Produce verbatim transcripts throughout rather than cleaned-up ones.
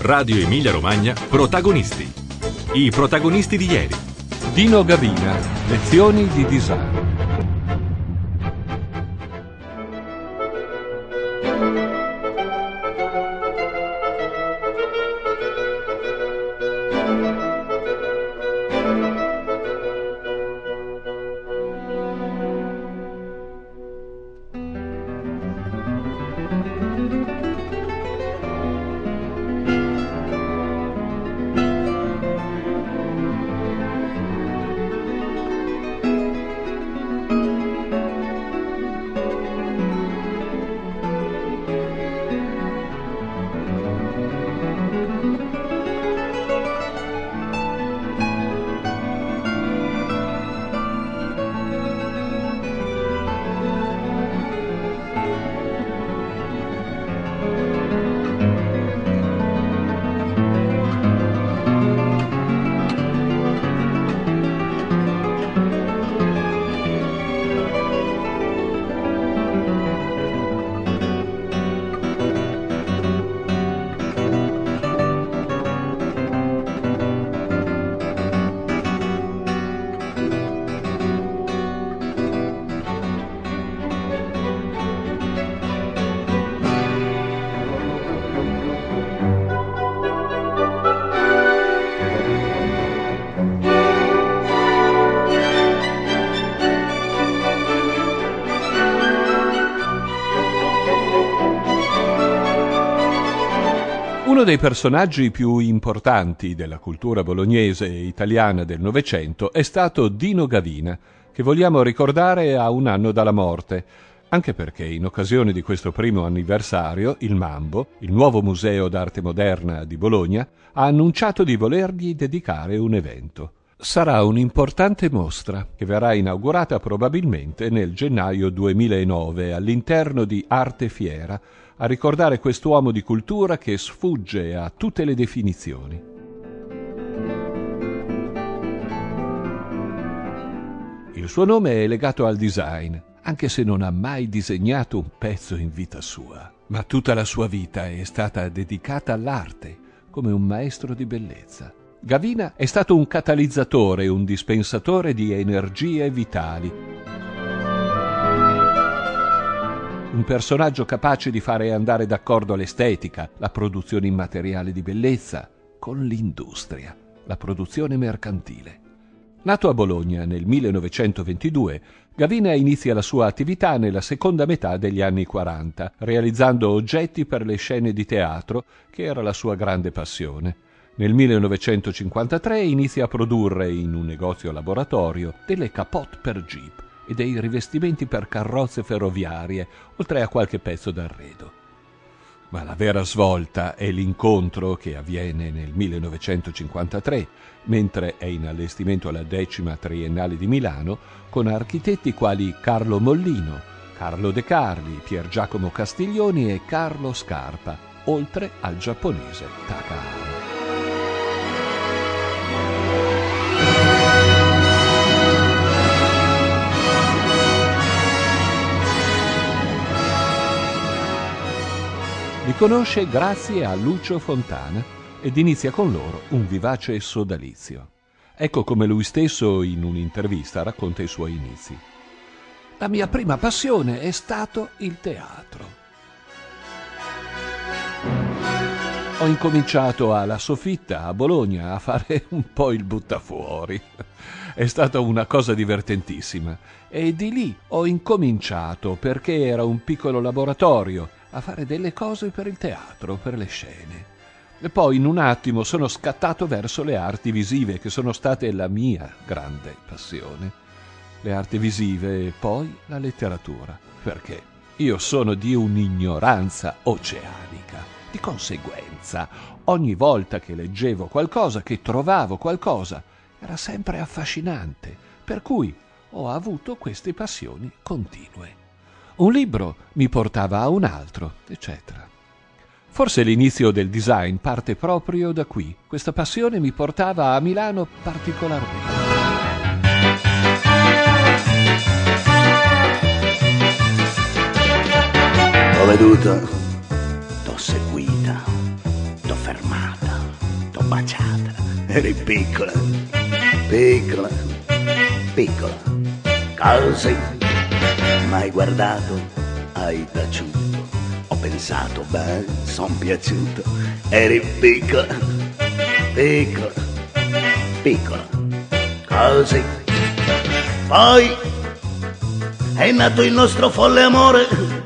Radio Emilia Romagna, protagonisti. I protagonisti di ieri. Dino Gavina, lezioni di design. Uno dei personaggi più importanti della cultura bolognese e italiana del Novecento è stato Dino Gavina, che vogliamo ricordare a un anno dalla morte, anche perché in occasione di questo primo anniversario il Mambo, il nuovo museo d'arte moderna di Bologna, ha annunciato di volergli dedicare un evento. Sarà un'importante mostra che verrà inaugurata probabilmente nel gennaio duemilanove all'interno di Arte Fiera, a ricordare quest'uomo di cultura che sfugge a tutte le definizioni. Il suo nome è legato al design, anche se non ha mai disegnato un pezzo in vita sua, ma tutta la sua vita è stata dedicata all'arte, come un maestro di bellezza. Gavina è stato un catalizzatore, un dispensatore di energie vitali. Un personaggio capace di fare andare d'accordo l'estetica, la produzione immateriale di bellezza, con l'industria, la produzione mercantile. Nato a Bologna nel millenovecentoventidue, Gavina inizia la sua attività nella seconda metà degli anni quaranta, realizzando oggetti per le scene di teatro, che era la sua grande passione. Nel millenovecentocinquantatré inizia a produrre in un negozio laboratorio delle capote per jeep e dei rivestimenti per carrozze ferroviarie, oltre a qualche pezzo d'arredo. Ma la vera svolta è l'incontro che avviene nel millenovecentocinquantatré, mentre è in allestimento alla decima Triennale di Milano, con architetti quali Carlo Mollino, Carlo De Carli, Pier Giacomo Castiglioni e Carlo Scarpa, oltre al giapponese Takahata. Li conosce grazie a Lucio Fontana ed inizia con loro un vivace sodalizio. Ecco come lui stesso in un'intervista racconta i suoi inizi. La mia prima passione è stato il teatro. Ho incominciato alla Soffitta a Bologna a fare un po' il buttafuori. È stata una cosa divertentissima e di lì ho incominciato perché era un piccolo laboratorio a fare delle cose per il teatro, per le scene. E poi in un attimo sono scattato verso le arti visive, che sono state la mia grande passione. Le arti visive e poi la letteratura, perché io sono di un'ignoranza oceanica. Di conseguenza, ogni volta che leggevo qualcosa, che trovavo qualcosa, era sempre affascinante, per cui ho avuto queste passioni continue. Un libro mi portava a un altro, eccetera. Forse l'inizio del design parte proprio da qui. Questa passione mi portava a Milano particolarmente. T'ho veduta, t'ho seguita, t'ho fermata. baciata. Eri piccola, piccola, piccola. Così m'hai guardato, hai taciuto. Ho pensato, beh, son piaciuto. Eri piccola, piccola, piccola. Così. Poi è nato il nostro folle amore,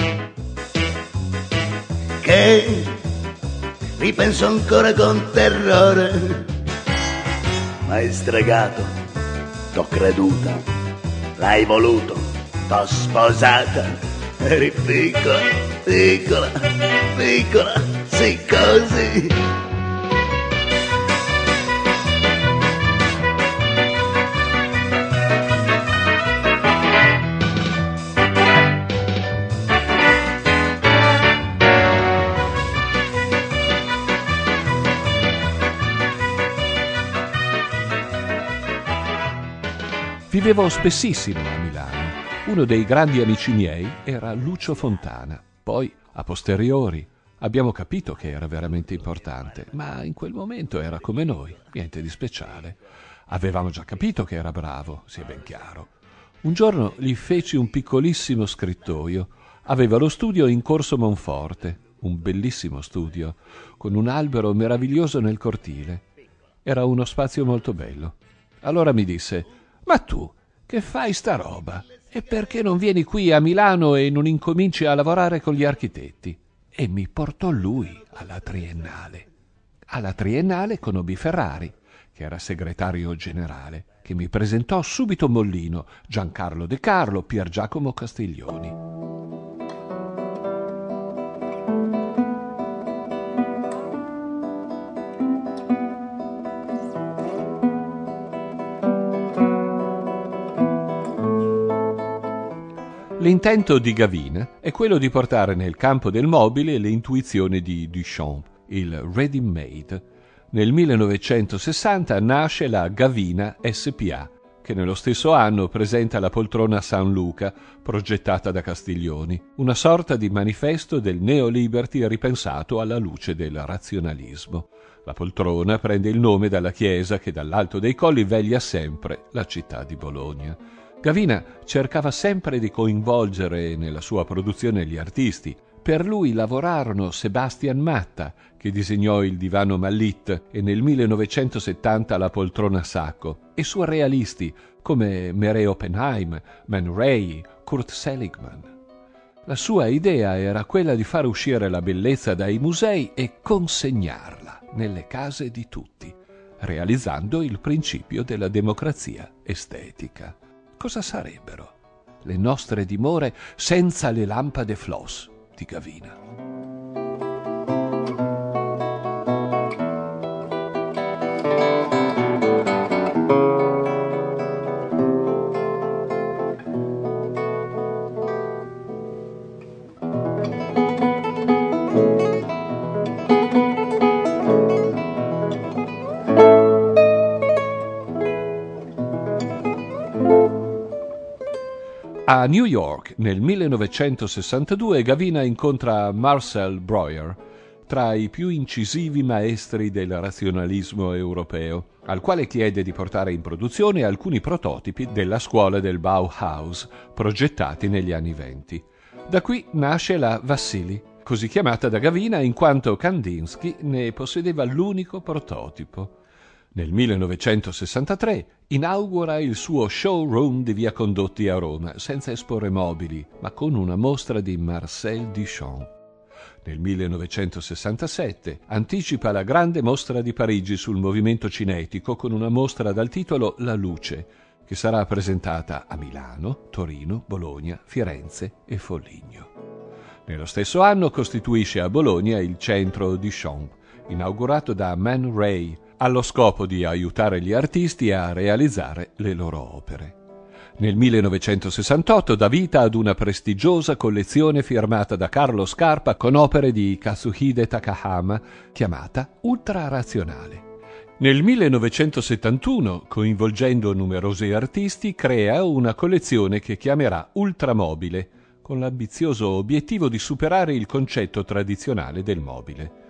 che ripenso ancora con terrore. M'hai stregato, t'ho creduta, l'hai voluto, t'ho sposata. Eri piccola, piccola, piccola, sì, così. Vivevo spessissimo a Milano. Uno dei grandi amici miei era Lucio Fontana. Poi, a posteriori, abbiamo capito che era veramente importante, ma in quel momento era come noi, niente di speciale. Avevamo già capito che era bravo, sia ben chiaro. Un giorno gli feci un piccolissimo scrittoio. Aveva lo studio in Corso Monforte, un bellissimo studio, con un albero meraviglioso nel cortile. Era uno spazio molto bello. Allora mi disse: «Ma tu, che fai sta roba? E perché non vieni qui a Milano e non incominci a lavorare con gli architetti?» E mi portò lui alla Triennale. Alla Triennale conobbi Ferrari, che era segretario generale, che mi presentò subito Mollino, Giancarlo De Carlo, Pier Giacomo Castiglioni. L'intento di Gavina è quello di portare nel campo del mobile le intuizioni di Duchamp, il ready made. Nel millenovecentosessanta nasce la Gavina S P A, che nello stesso anno presenta la poltrona San Luca, progettata da Castiglioni, una sorta di manifesto del neoliberty ripensato alla luce del razionalismo. La poltrona prende il nome dalla chiesa che dall'Alto dei Colli veglia sempre la città di Bologna. Gavina cercava sempre di coinvolgere nella sua produzione gli artisti. Per lui lavorarono Sebastian Matta, che disegnò il divano Mallit e nel millenovecentosettanta la poltrona Sacco, e surrealisti come Meret Oppenheim, Man Ray, Kurt Seligman. La sua idea era quella di far uscire la bellezza dai musei e consegnarla nelle case di tutti, realizzando il principio della democrazia estetica. Cosa sarebbero le nostre dimore senza le lampade floss di Gavina? A New York, nel millenovecentosessantadue, Gavina incontra Marcel Breuer, tra i più incisivi maestri del razionalismo europeo, al quale chiede di portare in produzione alcuni prototipi della scuola del Bauhaus, progettati negli anni venti. Da qui nasce la Vassili, così chiamata da Gavina in quanto Kandinsky ne possedeva l'unico prototipo. Nel millenovecentosessantatré inaugura il suo showroom di via Condotti a Roma, senza esporre mobili, ma con una mostra di Marcel Duchamp. Nel millenovecentosessantasette anticipa la grande mostra di Parigi sul movimento cinetico con una mostra dal titolo La Luce, che sarà presentata a Milano, Torino, Bologna, Firenze e Foligno. Nello stesso anno costituisce a Bologna il Centro Duchamp, inaugurato da Man Ray, allo scopo di aiutare gli artisti a realizzare le loro opere. Nel millenovecentosessantotto dà vita ad una prestigiosa collezione firmata da Carlo Scarpa con opere di Kazuhide Takahama, chiamata Ultra Razionale. Nel millenovecentosettantuno, coinvolgendo numerosi artisti, crea una collezione che chiamerà Ultramobile, con l'ambizioso obiettivo di superare il concetto tradizionale del mobile.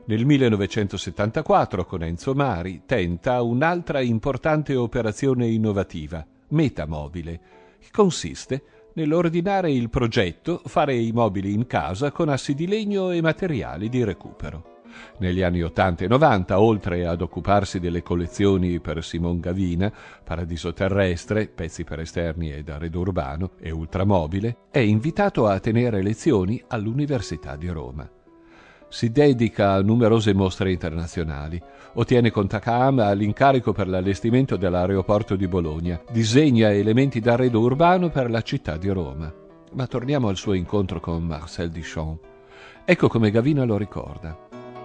Nel millenovecentosettantaquattro, con Enzo Mari, tenta un'altra importante operazione innovativa, Metamobile, che consiste nell'ordinare il progetto, fare i mobili in casa con assi di legno e materiali di recupero. Negli anni ottanta e novanta, oltre ad occuparsi delle collezioni per Simon Gavina, Paradiso Terrestre, pezzi per esterni ed arredo urbano e Ultramobile, è invitato a tenere lezioni all'Università di Roma. Si dedica a numerose mostre internazionali, ottiene con Takahama l'incarico per l'allestimento dell'aeroporto di Bologna, disegna elementi d'arredo urbano per la città di Roma. Ma torniamo al suo incontro con Marcel Duchamp. Ecco come Gavina lo ricorda.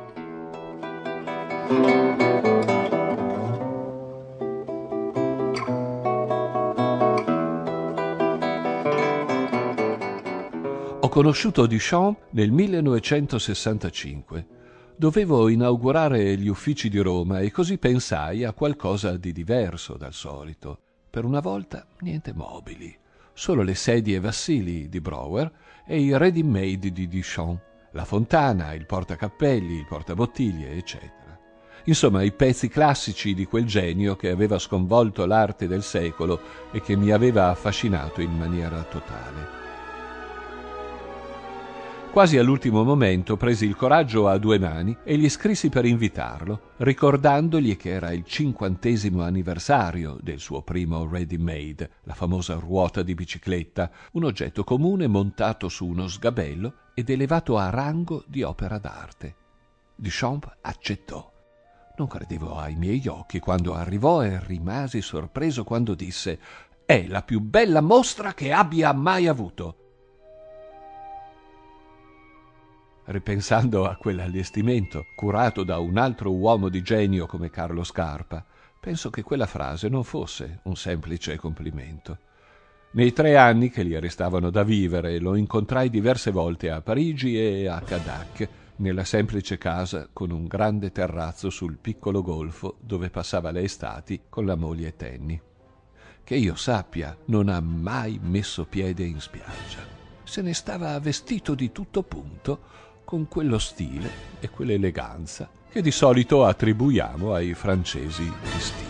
Ho conosciuto Duchamp nel millenovecentosessantacinque. Dovevo inaugurare gli uffici di Roma e così pensai a qualcosa di diverso dal solito. Per una volta niente mobili, solo le sedie Vassili di Brouwer e i ready-made di Duchamp, la fontana, il portacappelli, il portabottiglie, eccetera. Insomma, i pezzi classici di quel genio che aveva sconvolto l'arte del secolo e che mi aveva affascinato in maniera totale. Quasi all'ultimo momento presi il coraggio a due mani e gli scrissi per invitarlo, ricordandogli che era il cinquantesimo anniversario del suo primo ready-made, la famosa ruota di bicicletta, un oggetto comune montato su uno sgabello ed elevato a rango di opera d'arte. Duchamp accettò. Non credevo ai miei occhi quando arrivò e rimasi sorpreso quando disse: «È la più bella mostra che abbia mai avuto». Ripensando a quell'allestimento, curato da un altro uomo di genio come Carlo Scarpa, penso che quella frase non fosse un semplice complimento. Nei tre anni che gli restavano da vivere lo incontrai diverse volte a Parigi e a Cadac, nella semplice casa con un grande terrazzo sul piccolo golfo dove passava le estati con la moglie Tenny. Che io sappia, non ha mai messo piede in spiaggia. Se ne stava vestito di tutto punto, con quello stile e quell'eleganza che di solito attribuiamo ai francesi di stile.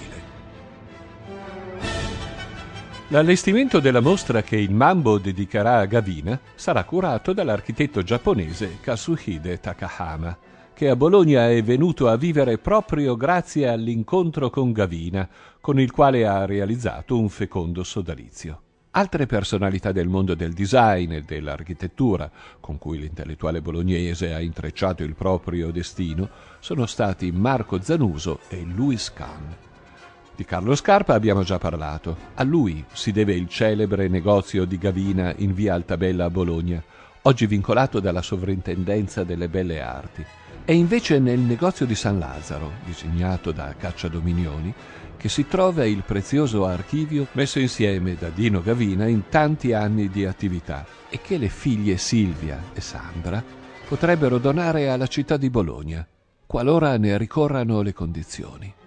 L'allestimento della mostra che il Mambo dedicherà a Gavina sarà curato dall'architetto giapponese Kazuhide Takahama, che a Bologna è venuto a vivere proprio grazie all'incontro con Gavina, con il quale ha realizzato un fecondo sodalizio. Altre personalità del mondo del design e dell'architettura, con cui l'intellettuale bolognese ha intrecciato il proprio destino, sono stati Marco Zanuso e Louis Kahn. Di Carlo Scarpa abbiamo già parlato. A lui si deve il celebre negozio di Gavina in via Altabella a Bologna, oggi vincolato dalla Sovrintendenza delle Belle Arti. È invece nel negozio di San Lazzaro, disegnato da Cacciadominioni, che si trova il prezioso archivio messo insieme da Dino Gavina in tanti anni di attività e che le figlie Silvia e Sandra potrebbero donare alla città di Bologna, qualora ne ricorrano le condizioni.